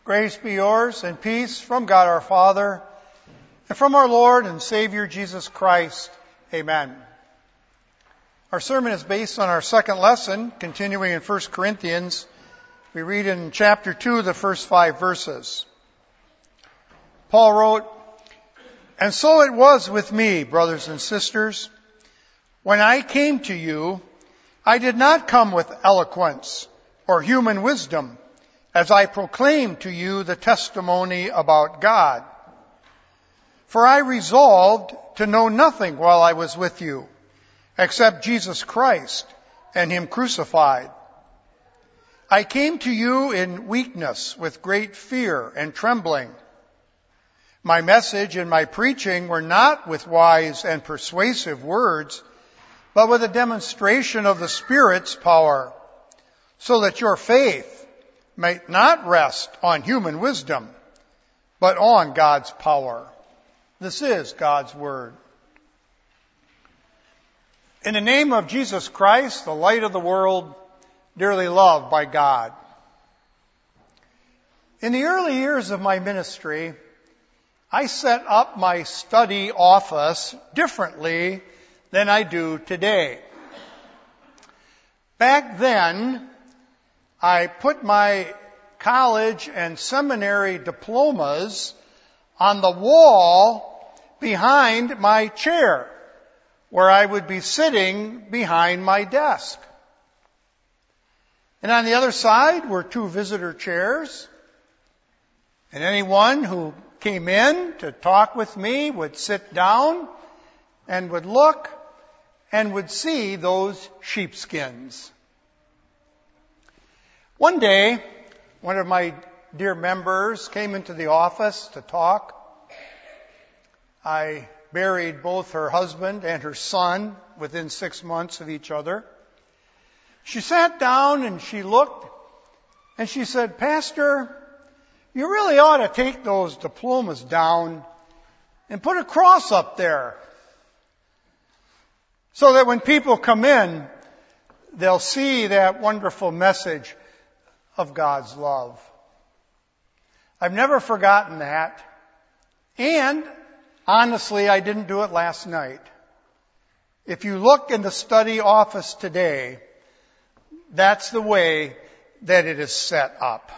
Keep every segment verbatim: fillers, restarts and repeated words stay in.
Grace be yours and peace from God our Father and from our Lord and Savior Jesus Christ. Amen. Our sermon is based on our second lesson, continuing in First Corinthians. We read in chapter two, the first five verses. Paul wrote, "And so it was with me, brothers and sisters. When I came to you, I did not come with eloquence or human wisdom, as I proclaimed to you the testimony about God. For I resolved to know nothing while I was with you, except Jesus Christ and Him crucified. I came to you in weakness, with great fear and trembling. My message and my preaching were not with wise and persuasive words, but with a demonstration of the Spirit's power, so that your faith might not rest on human wisdom, but on God's power." This is God's Word. In the name of Jesus Christ, the light of the world, dearly loved by God. In the early years of my ministry, I set up my study office differently than I do today. Back then, I put my college and seminary diplomas on the wall behind my chair, where I would be sitting behind my desk. And on the other side were two visitor chairs, and anyone who came in to talk with me would sit down and would look and would see those sheepskins. One day, one of my dear members came into the office to talk. I buried both her husband and her son within six months of each other. She sat down and she looked and she said, "Pastor, you really ought to take those diplomas down and put a cross up there so that when people come in, they'll see that wonderful message of God's love." I've never forgotten that. And honestly, I didn't do it last night. If you look in the study office today, that's the way that it is set up.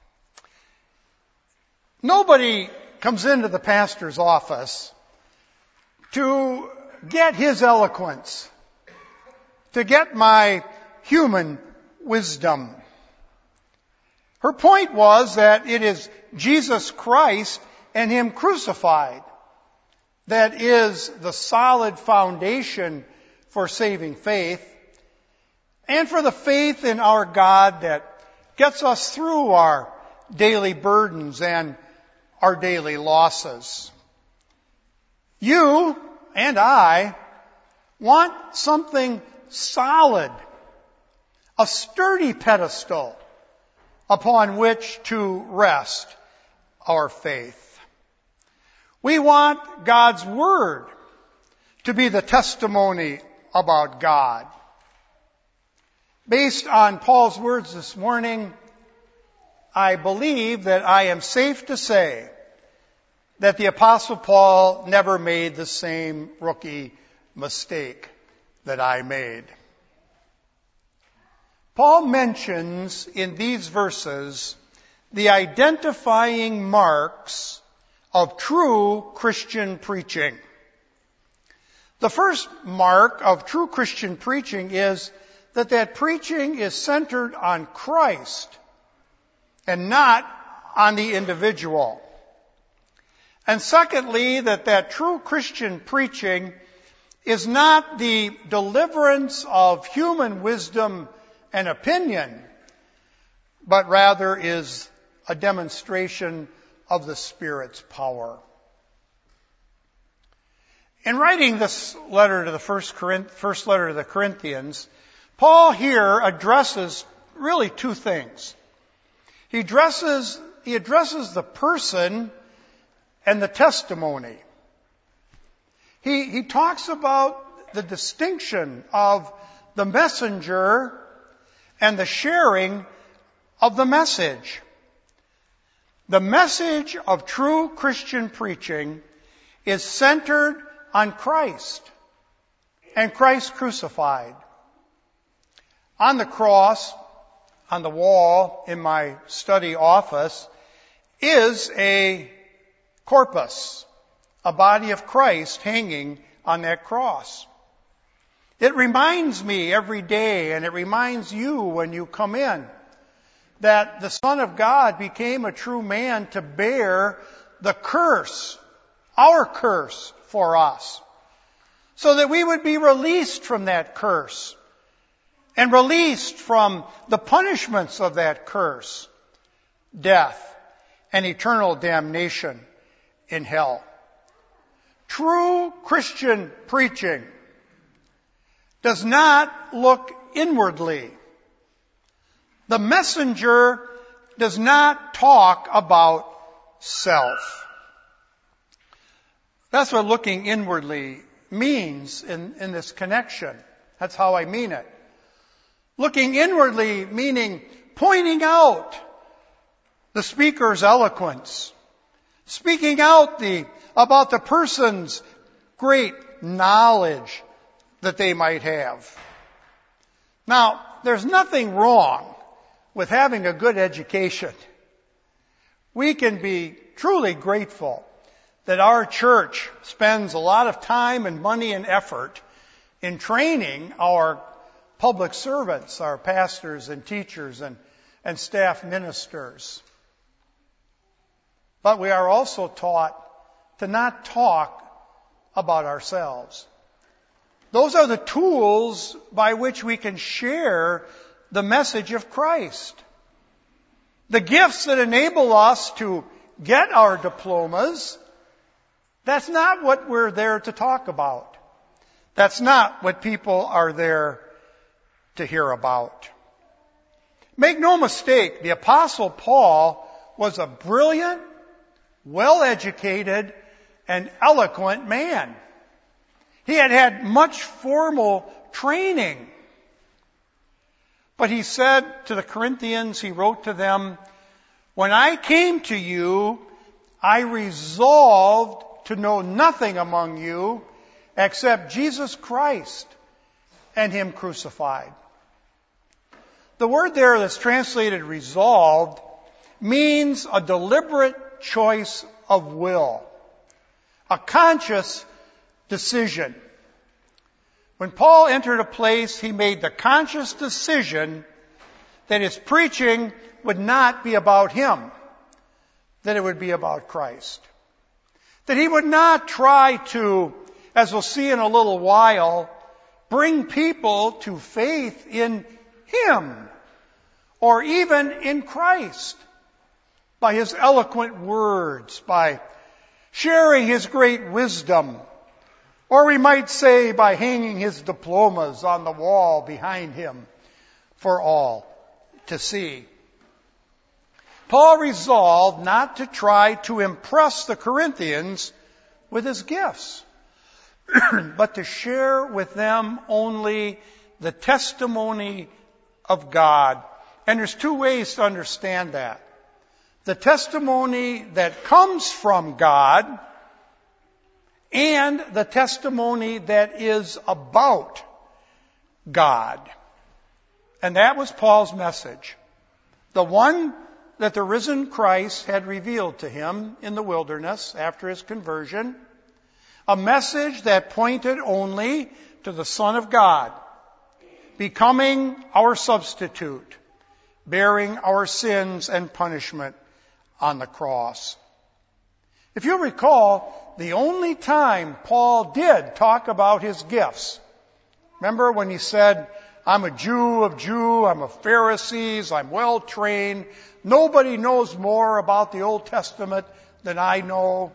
Nobody comes into the pastor's office to get his eloquence, to get my human wisdom. Her point was that it is Jesus Christ and Him crucified that is the solid foundation for saving faith, and for the faith in our God that gets us through our daily burdens and our daily losses. You and I want something solid, a sturdy pedestal upon which to rest our faith. We want God's Word to be the testimony about God. Based on Paul's words this morning, I believe that I am safe to say that the Apostle Paul never made the same rookie mistake that I made. Paul mentions in these verses the identifying marks of true Christian preaching. The first mark of true Christian preaching is that that preaching is centered on Christ and not on the individual. And secondly, that that true Christian preaching is not the deliverance of human wisdom and opinion, but rather is a demonstration of the Spirit's power. In writing this letter to the first, Corinth, first letter to the Corinthians, Paul here addresses really two things. He addresses, he addresses the person and the testimony. He, he talks about the distinction of the messenger and the sharing of the message. The message of true Christian preaching is centered on Christ and Christ crucified. On the cross, on the wall in my study office, is a corpus, a body of Christ hanging on that cross. It reminds me every day, and it reminds you when you come in, that the Son of God became a true man to bear the curse, our curse for us, so that we would be released from that curse and released from the punishments of that curse, death and eternal damnation in hell. True Christian preaching does not look inwardly. The messenger does not talk about self. That's what looking inwardly means in, in this connection. That's how I mean it. Looking inwardly meaning pointing out the speaker's eloquence, speaking out the about the person's great knowledge that they might have. Now, there's nothing wrong with having a good education. We can be truly grateful that our church spends a lot of time and money and effort in training our public servants, our pastors and teachers and, and staff ministers. But we are also taught to not talk about ourselves. Those are the tools by which we can share the message of Christ. The gifts that enable us to get our diplomas, that's not what we're there to talk about. That's not what people are there to hear about. Make no mistake, the Apostle Paul was a brilliant, well-educated, and eloquent man. He had had much formal training. But he said to the Corinthians, he wrote to them, "When I came to you, I resolved to know nothing among you except Jesus Christ and Him crucified." The word there that's translated resolved means a deliberate choice of will, a conscious decision. When Paul entered a place, he made the conscious decision that his preaching would not be about him, that it would be about Christ. That he would not try to, as we'll see in a little while, bring people to faith in Him or even in Christ by his eloquent words, by sharing his great wisdom, or we might say by hanging his diplomas on the wall behind him for all to see. Paul resolved not to try to impress the Corinthians with his gifts, but to share with them only the testimony of God. And there's two ways to understand that. The testimony that comes from God and the testimony that is about God. And that was Paul's message. The one that the risen Christ had revealed to him in the wilderness after his conversion. A message that pointed only to the Son of God, becoming our substitute, bearing our sins and punishment on the cross. If you recall, the only time Paul did talk about his gifts, remember when he said, "I'm a Jew of Jew, I'm a Pharisee, I'm well trained, nobody knows more about the Old Testament than I know."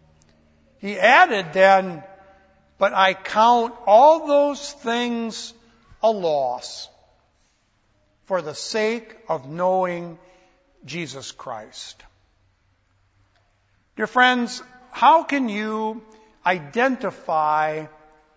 He added then, "But I count all those things a loss for the sake of knowing Jesus Christ." Dear friends, how can you identify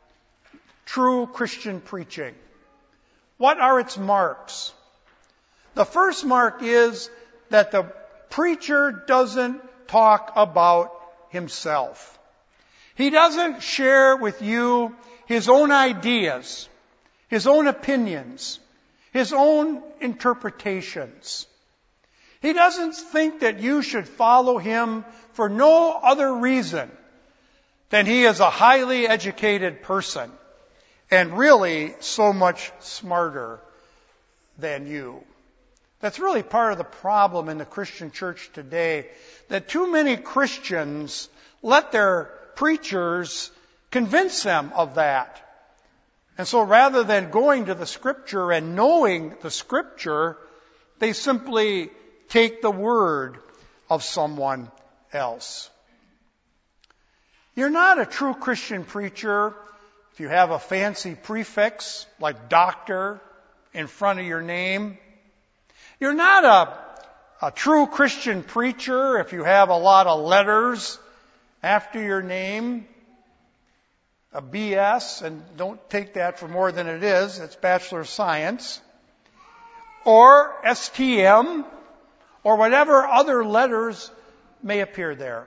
true Christian preaching? What are its marks? The first mark is that the preacher doesn't talk about himself. He doesn't share with you his own ideas, his own opinions, his own interpretations. He doesn't think that you should follow him for no other reason than he is a highly educated person and really so much smarter than you. That's really part of the problem in the Christian church today, that too many Christians let their preachers convince them of that. And so rather than going to the Scripture and knowing the Scripture, they simply take the word of someone else. You're not a true Christian preacher if you have a fancy prefix like doctor in front of your name. You're not a, a true Christian preacher if you have a lot of letters after your name, a B S, and don't take that for more than it is. It's Bachelor of Science. Or S T M, or whatever other letters may appear there.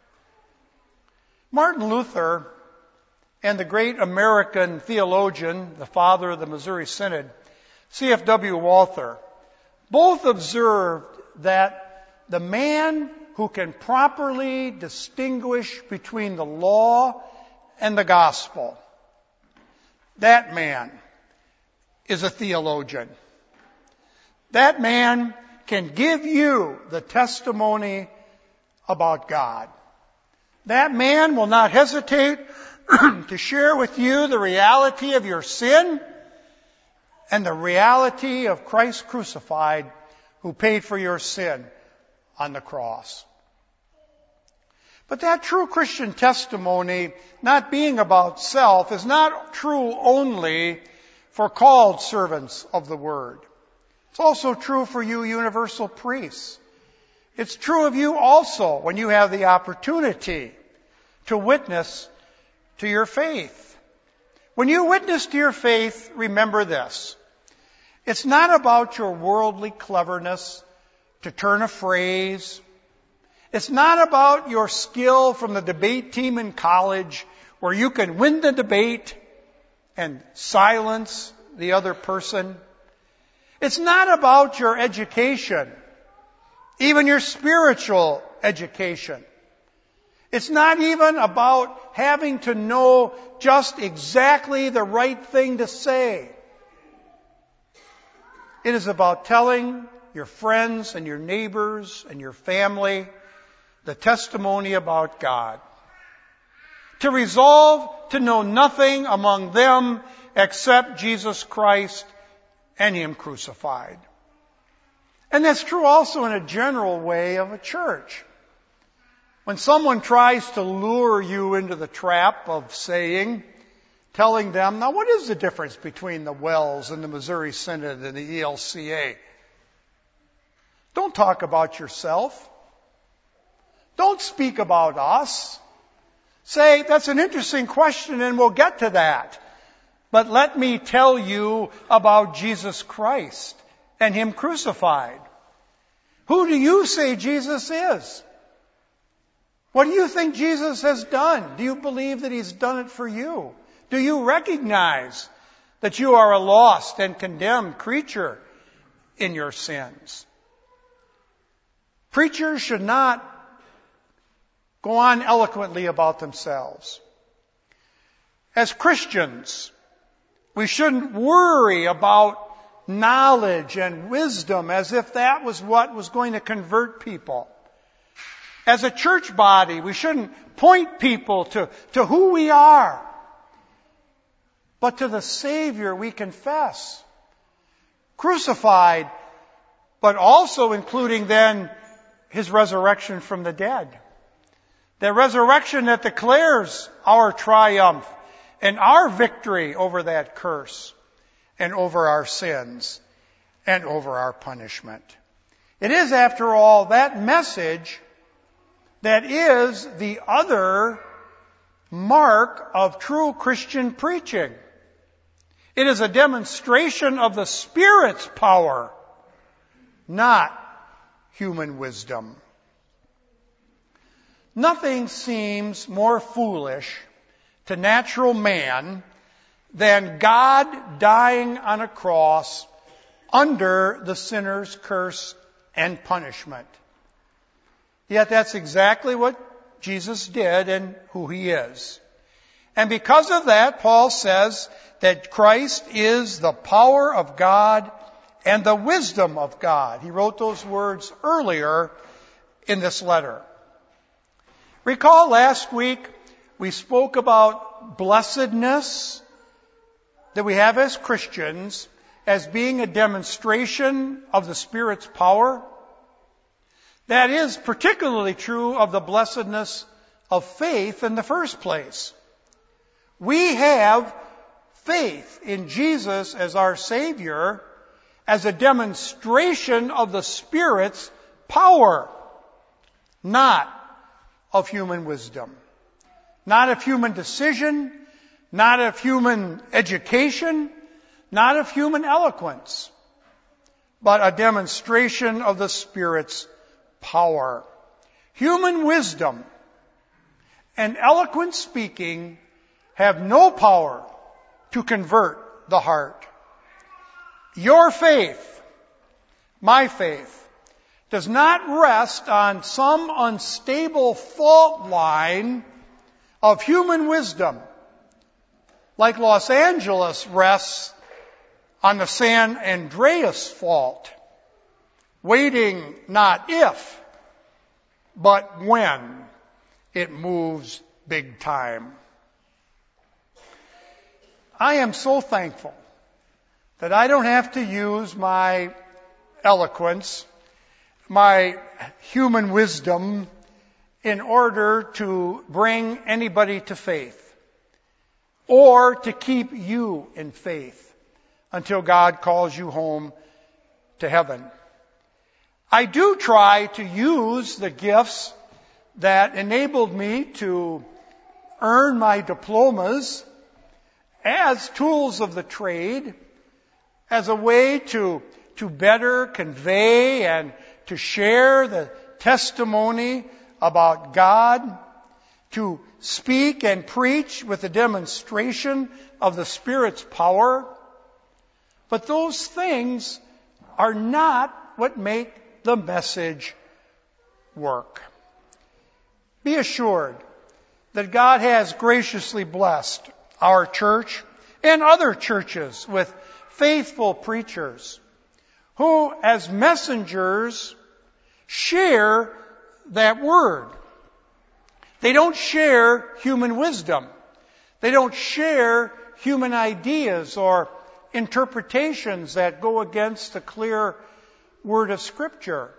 Martin Luther and the great American theologian, the father of the Missouri Synod, C F W Walther, both observed that the man who can properly distinguish between the law and the gospel, that man is a theologian. That man can give you the testimony about God. That man will not hesitate to share with you the reality of your sin and the reality of Christ crucified, who paid for your sin on the cross. But that true Christian testimony, not being about self, is not true only for called servants of the Word. It's also true for you universal priests. It's true of you also when you have the opportunity to witness to your faith. When you witness to your faith, remember this. It's not about your worldly cleverness to turn a phrase. It's not about your skill from the debate team in college where you can win the debate and silence the other person. It's not about your education, even your spiritual education. It's not even about having to know just exactly the right thing to say. It is about telling your friends and your neighbors and your family the testimony about God. To resolve to know nothing among them except Jesus Christ and Him crucified. And that's true also in a general way of a church. When someone tries to lure you into the trap of saying, telling them, now what is the difference between the Wells and the Missouri Synod and the E L C A? Don't talk about yourself. Don't speak about us. Say, that's an interesting question and we'll get to that. But let me tell you about Jesus Christ and Him crucified. Who do you say Jesus is? What do you think Jesus has done? Do you believe that He's done it for you? Do you recognize that you are a lost and condemned creature in your sins? Preachers should not go on eloquently about themselves. As Christians, we shouldn't worry about knowledge and wisdom as if that was what was going to convert people. As a church body, we shouldn't point people to, to who we are, but to the Savior we confess. Crucified, but also including then His resurrection from the dead. The resurrection that declares our triumph and our victory over that curse and over our sins and over our punishment. It is, after all, that message that is the other mark of true Christian preaching. It is a demonstration of the Spirit's power, not human wisdom. Nothing seems more foolish to natural man than God dying on a cross under the sinner's curse and punishment. Yet that's exactly what Jesus did and who he is. And because of that, Paul says that Christ is the power of God and the wisdom of God. He wrote those words earlier in this letter. Recall last week we spoke about blessedness that we have as Christians as being a demonstration of the Spirit's power. That is particularly true of the blessedness of faith in the first place. We have faith in Jesus as our Savior as a demonstration of the Spirit's power, not of human wisdom, not of human decision, not of human education, not of human eloquence, but a demonstration of the Spirit's power. Human wisdom and eloquent speaking have no power to convert the heart. Your faith, my faith, does not rest on some unstable fault line of human wisdom, like Los Angeles rests on the San Andreas Fault, waiting not if, but when it moves big time. I am so thankful that I don't have to use my eloquence, my human wisdom, in order to bring anybody to faith or to keep you in faith until God calls you home to heaven. I do try to use the gifts that enabled me to earn my diplomas as tools of the trade, as a way to, to better convey and to share the testimony about God, to speak and preach with a demonstration of the Spirit's power. But those things are not what make the message work. Be assured that God has graciously blessed our church and other churches with faithful preachers who, as messengers, share that word. They don't share human wisdom. They don't share human ideas or interpretations that go against the clear word of Scripture.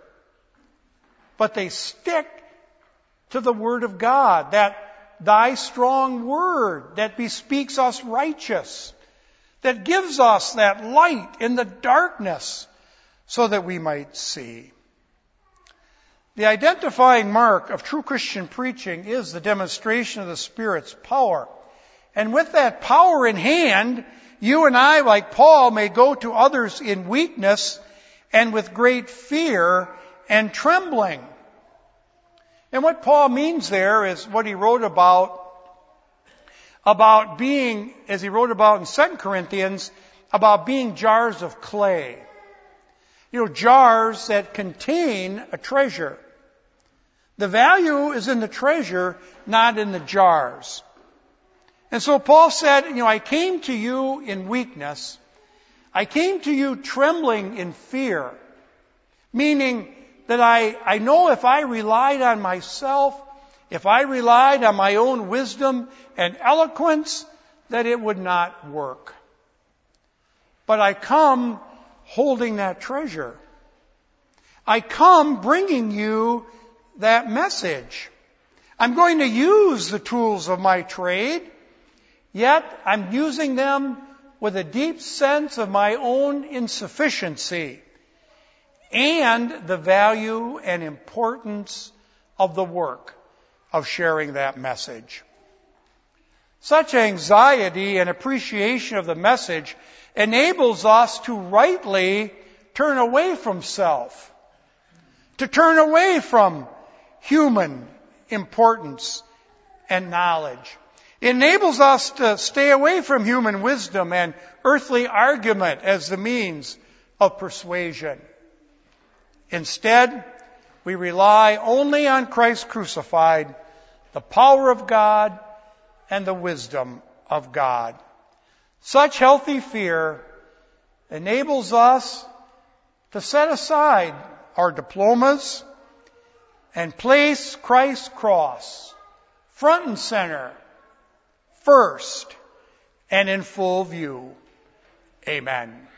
But they stick to the word of God, that thy strong word that bespeaks us righteous, that gives us that light in the darkness so that we might see. The identifying mark of true Christian preaching is the demonstration of the Spirit's power. And with that power in hand, you and I, like Paul, may go to others in weakness and with great fear and trembling. And what Paul means there is what he wrote about, about being, as he wrote about in Second Corinthians, about being jars of clay. You know, jars that contain a treasure. The value is in the treasure, not in the jars. And so Paul said, you know, I came to you in weakness. I came to you trembling in fear. Meaning that I, I know if I relied on myself, if I relied on my own wisdom and eloquence, that it would not work. But I come holding that treasure. I come bringing you that message. I'm going to use the tools of my trade, yet I'm using them with a deep sense of my own insufficiency and the value and importance of the work of sharing that message. Such anxiety and appreciation of the message enables us to rightly turn away from self, to turn away from human importance and knowledge. It enables us to stay away from human wisdom and earthly argument as the means of persuasion. Instead, we rely only on Christ crucified, the power of God, and the wisdom of God. Such healthy fear enables us to set aside our diplomas and place Christ's cross front and center, first, and in full view. Amen.